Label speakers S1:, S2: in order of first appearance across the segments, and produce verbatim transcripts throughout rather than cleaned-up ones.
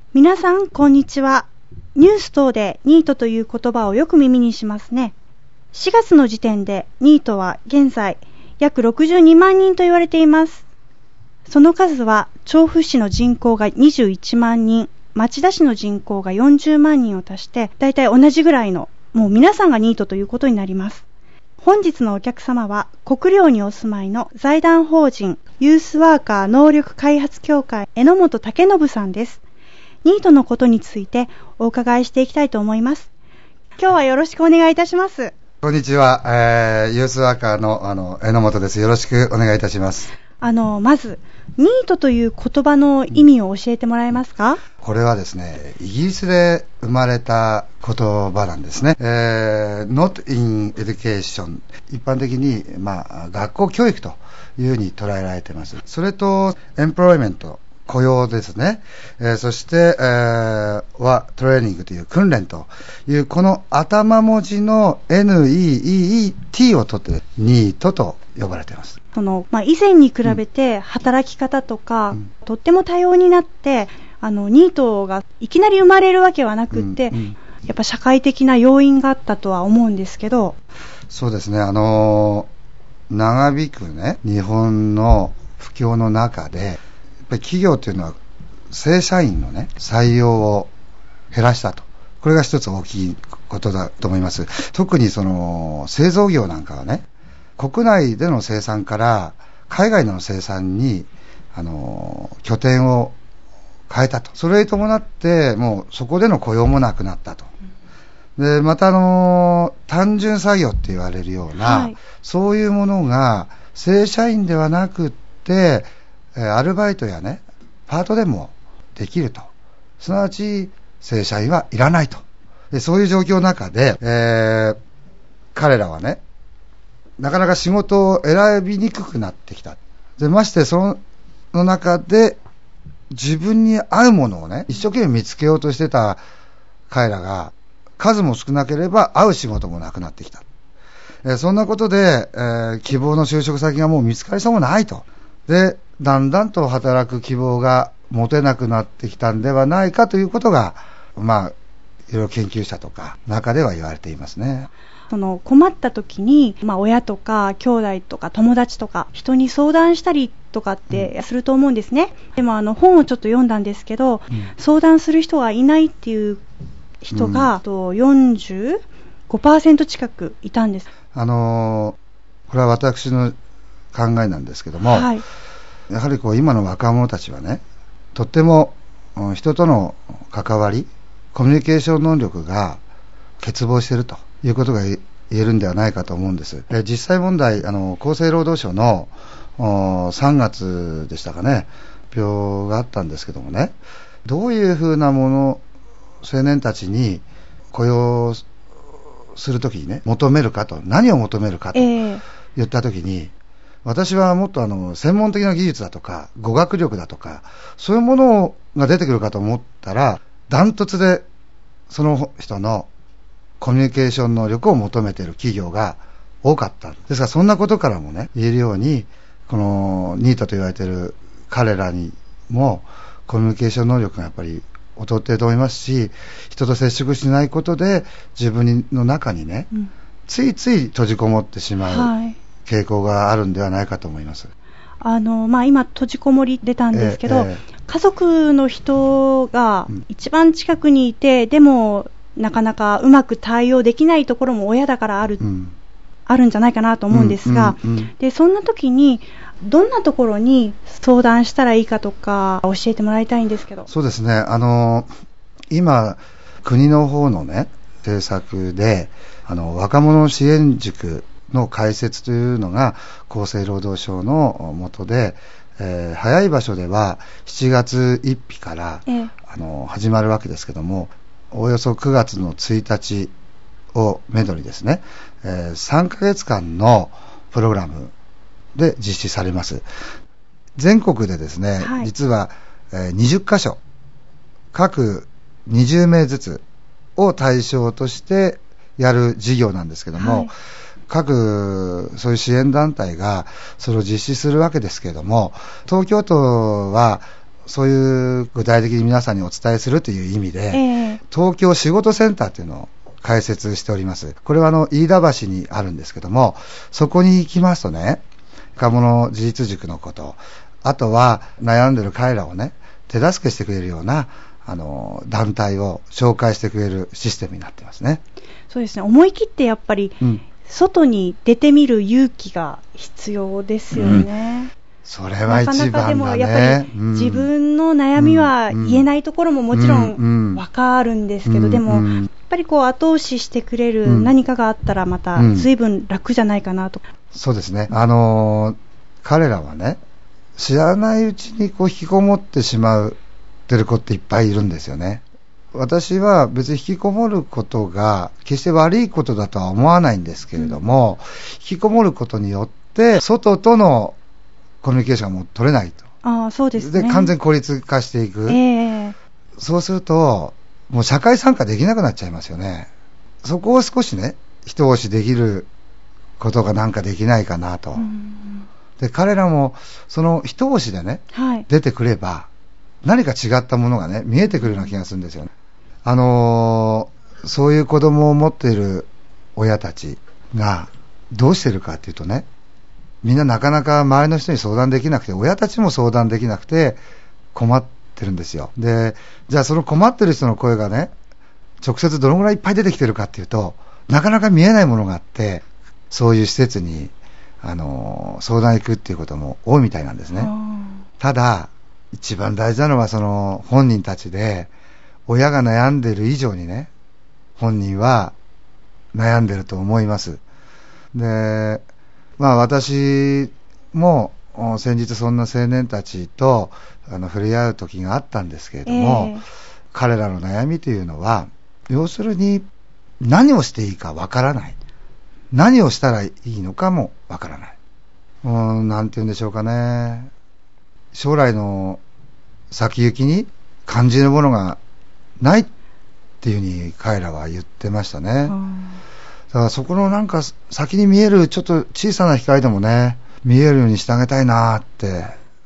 S1: 皆さんこんにちは。ニュース等でニートという言葉をよく耳にしますね。しがつの時点でニートは現在約ろくじゅうにまんにんと言われています。その数は調布市の人口がにじゅういちまんにん、町田市の人口がよんじゅうまんにんを足してだいたい同じぐらいの、もう皆さんがニートということになります。本日のお客様は国領にお住まいの財団法人ユースワーカー能力開発協会榎本武信さんです。ニートのことについてお伺いしていきたいと思います。今日はよろしくお願いいたします。
S2: こんにちは、えー、ユースワーカーの、あの榎本です。よろしくお願いいたします。
S1: あのまずニートという言葉の意味を教えてもらえますか？
S2: これはですね、イギリスで生まれた言葉なんですね。えー、not in education、一般的に、まあ、学校教育というふうに捉えられています。それと employment、雇用ですね、えー、そして、えー、はトレーニングという訓練というこの頭文字の ニート を取ってニートと呼ばれています。
S1: その、まあ、以前に比べて働き方とか、うん、とっても多様になってあのニートがいきなり生まれるわけはなくって、うんうん、やっぱ社会的な要因があったとは思うんですけど。
S2: そうですね、あの長引くね日本の不況の中で企業というのは正社員のね採用を減らしたと、これが一つ大きいことだと思います。特にその製造業なんかはね、国内での生産から海外での生産にあの拠点を変えたと。それに伴ってもうそこでの雇用もなくなったと。でまたあの単純作業って言われるような、はい、そういうものが正社員ではなくってアルバイトやねパートでもできると、すなわち正社員はいらないと。でそういう状況の中で、えー、彼らはねなかなか仕事を選びにくくなってきた。でましてその中で自分に合うものをね一生懸命見つけようとしてた彼らが数も少なければ合う仕事もなくなってきた。えー、そんなことで、えー、希望の就職先がもう見つかりそうもないと。でだんだんと働く希望が持てなくなってきたんではないかということが、まあいろいろ研究者とか中では言われていますね。
S1: その困った時に、まあ、親とか兄弟とか友達とか人に相談したりとかってすると思うんですね。うん、でもあの本をちょっと読んだんですけど、うん、相談する人がいないっていう人が、うん、よんじゅうごパーセント 近くいたんです。
S2: あのー、これは私の考えなんですけども、はい、やはりこう今の若者たちはねとっても人との関わりコミュニケーション能力が欠乏しているということが言えるんではないかと思うんです。実際問題、あの厚生労働省のさんがつでしたかね発表があったんですけどもね、どういうふうなもの青年たちに雇用するときにね求めるかと、何を求めるかと言ったときに、えー私はもっとあの専門的な技術だとか語学力だとかそういうものが出てくるかと思ったら、ダントツでその人のコミュニケーション能力を求めている企業が多かった。ですからそんなことからもね言えるように、このニートと言われている彼らにもコミュニケーション能力がやっぱり劣っていると思いますし、人と接触しないことで自分の中にね、うん、ついつい閉じこもってしまう、はい傾向があるんではないかと思います。
S1: あの、まあ、今閉じこもり出たんですけど、えーえー、家族の人が一番近くにいて、うん、でもなかなかうまく対応できないところも親だからある、うん、あるんじゃないかなと思うんですが、うんうんうん、でそんな時にどんなところに相談したらいいかとか教えてもらいたいんですけど。
S2: そうですね、あの今国の方のね政策であの若者支援塾の開設というのが厚生労働省の下で、えー、早い場所ではしちがつついたちから、ええ、あの始まるわけですけども、およそくがつのついたちをめどにですね、えー、さんかげつかんのプログラムで実施されます。全国でですね、はい、実は、えー、にじゅっかしょ各にじゅうめいずつを対象としてやる事業なんですけども、はい、各そういう支援団体がそれを実施するわけですけれども、東京都はそういう具体的に皆さんにお伝えするという意味で、
S1: えー、
S2: 東京仕事センターというのを開設しております。これはあの飯田橋にあるんですけども、そこに行きますとね、若者自立塾のこと、あとは悩んでる彼らをね、手助けしてくれるようなあの団体を紹介してくれるシステムになってますね。
S1: そうですね、思い切ってやっぱり、うん、外に出てみる勇気が必要ですよね。うん、
S2: それは一番だね。なかなかでも
S1: やっぱり、うん、自分の悩みは言えないところももちろんわかるんですけど、うん、でも、うん、やっぱりこう後押ししてくれる何かがあったらまた随分楽じゃないかなと。
S2: うん、そうですね。あのー、彼らはね、知らないうちにこう引きこもってしまうてる子っていっぱいいるんですよね。私は別に引きこもることが決して悪いことだとは思わないんですけれども、うん、引きこもることによって外とのコミュニケーションがもう取れないと。
S1: ああ、そうですね。
S2: で、完全孤立化していく。
S1: えー、
S2: そうすると、もう社会参加できなくなっちゃいますよね。そこを少しね、一押しできることがなんかできないかなと。うん、で、彼らもその一押しでね、はい、出てくれば、何か違ったものがね、見えてくるような気がするんですよね。あのー、そういう子供を持っている親たちがどうしてるかっていうとね、みんななかなか周りの人に相談できなくて、親たちも相談できなくて困ってるんですよ。で、じゃあその困ってる人の声がね、直接どのぐらいいっぱい出てきてるかっていうと、なかなか見えないものがあって、そういう施設に、あのー、相談行くっていうことも多いみたいなんですね。ただ、一番大事なのはその本人たちで、親が悩んでる以上にね、本人は悩んでると思います。で、まあ私も先日そんな青年たちとあの触れ合う時があったんですけれども、えー、彼らの悩みというのは、要するに何をしていいかわからない。何をしたらいいのかもわからない。うーん、なんて言うんでしょうかね。将来の先行きに感じるものがないっていうふうに彼らは言ってましたね。だからそこのなんか先に見えるちょっと小さな光でもね、見えるようにしてあげたいなって。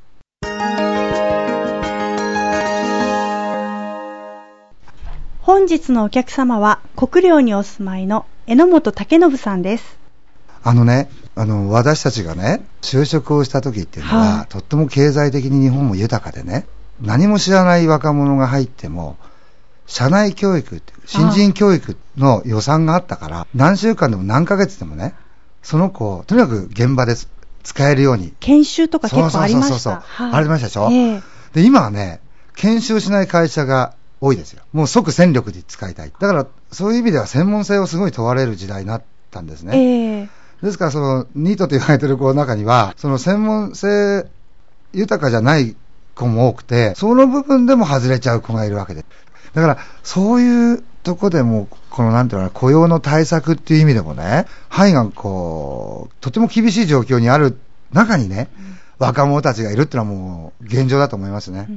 S1: 本日のお客様は国領にお住まいの榎本武信さんです。
S2: あのね、あの私たちがね、就職をした時っていうのは、はい、とっても経済的に日本も豊かでね、何も知らない若者が入っても社内教育っていう新人教育の予算があったから、何週間でも何ヶ月でもね、その子をとにかく現場で使えるように
S1: 研修とか結構ありました。そうそうそうそう、
S2: はい、ありましたでしょ、えー、で今はね、研修しない会社が多いですよ。もう即戦力で使いたい。だからそういう意味では専門性をすごい問われる時代になったんですね、
S1: えー、
S2: ですからそのニートと言われている子の中には、その専門性豊かじゃない子も多くて、その部分でも外れちゃう子がいるわけで、だからそういうとこでもこのなんていうのかな、雇用の対策っていう意味でもね、範囲がこうとても厳しい状況にある中にね、うん、若者たちがいるっていうのはもう現状だと思いますね。うん、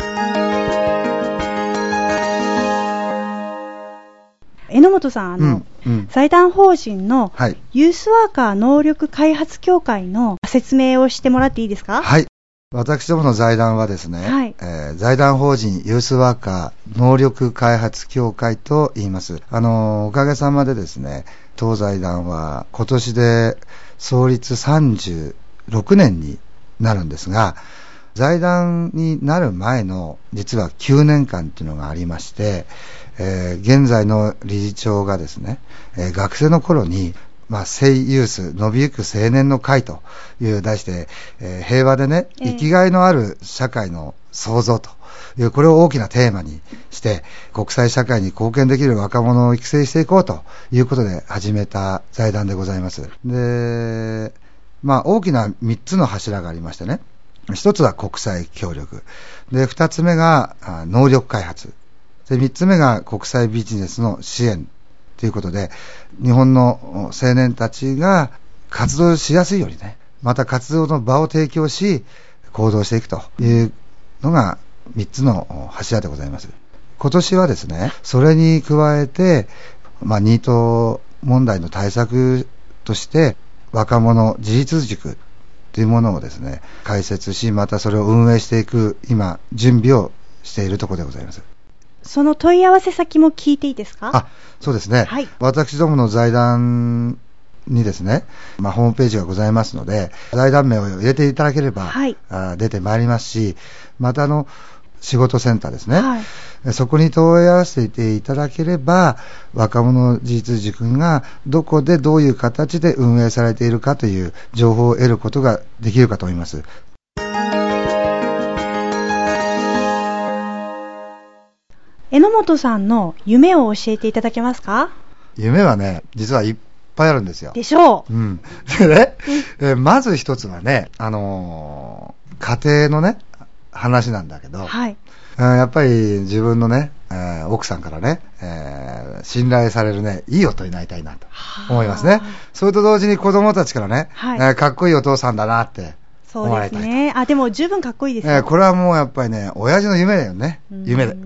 S1: 榎本さん、あの、うんうん、財団法人のユースワーカー能力開発協会の説明をしてもらっていいですか？
S2: はい。私どもの財団はですね、はい、えー、財団法人ユースワーカー能力開発協会と言います。あの、おかげさまでですね、当財団は今年で創立さんじゅうろくねんになるんですが、財団になる前の実はきゅうねんかんっていうのがありまして、えー、現在の理事長がですね、えー、学生の頃にまあ、セイユース伸びゆく青年の会という題して、えー、平和でね、生きがいのある社会の創造という、これを大きなテーマにして国際社会に貢献できる若者を育成していこうということで始めた財団でございます。で、まあ、大きなみっつの柱がありましてね、一つは国際協力で、二つ目が能力開発で、三つ目が国際ビジネスの支援ということで、日本の青年たちが活動しやすいようにね、また活動の場を提供し行動していくというのがみっつの柱でございます。今年はですね、それに加えて、まあ、ニート問題の対策として若者自立塾というものをですね、開設し、またそれを運営していく、今、準備をしているところでございます。
S1: その問い合わせ先も聞いていいですか？
S2: あ、そうですね。はい、私どもの財団にですね、まあ、ホームページがございますので、財団名を入れていただければ、はい、あ出てまいりますし、またあの、仕事センターですね、はい、そこに問い合わせていただければ、若者自立塾がどこでどういう形で運営されているかという情報を得ることができるかと思います。
S1: 榎本さんの夢を教えていただけますか？
S2: 夢はね、実はいっぱいあるんですよ。
S1: でしょう。
S2: うん。でね、えまず一つはね、あのー、家庭のね、話なんだけど、はい、やっぱり自分のね、えー、奥さんからね、えー、信頼されるね、いい夫になりたいなと思いますね。それと同時に子供たちからね、はい、えー、かっこいいお父さんだなって思われたいと。
S1: そうですね。あ、でも十分かっこいいですよ。
S2: えー、これはもうやっぱりね、親父の夢だよね。夢で。うん。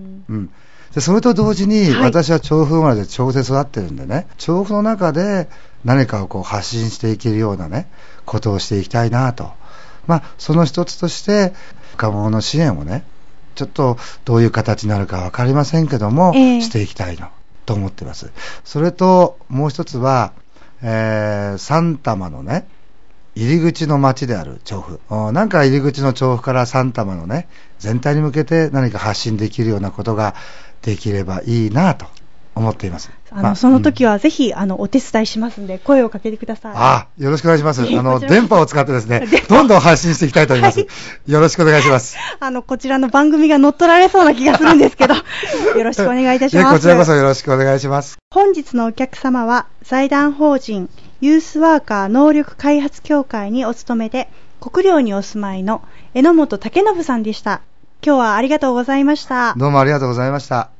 S2: で、それと同時に、はい、私は調布生まれで調布で育ってるんでね、調布の中で何かをこう発信していけるようなね、ことをしていきたいなと。まあ、その一つとして、若者の支援をね、ちょっとどういう形になるかわかりませんけども、えー、していきたいなと思ってます。それともう一つは、えー、三玉のね、入り口の町である調布。なんか入り口の調布から三玉のね、全体に向けて何か発信できるようなことができればいいなと思っています。
S1: あの、まあ、その時はぜひ、うん、あのお手伝いしますんで声をかけてください。
S2: あ、よろしくお願いします。あの電波を使ってですね、どんどん発信していきたいと思います。はい、よろしくお願いします。
S1: あのこちらの番組が乗っ取られそうな気がするんですけど、よろしくお願いいたします。
S2: こちらこそよろしくお願いします。
S1: 本日のお客様は財団法人ユースワーカー能力開発協会にお勤めで国領にお住まいの榎本武信さんでした。今日はありがとうございました。
S2: どうもありがとうございました。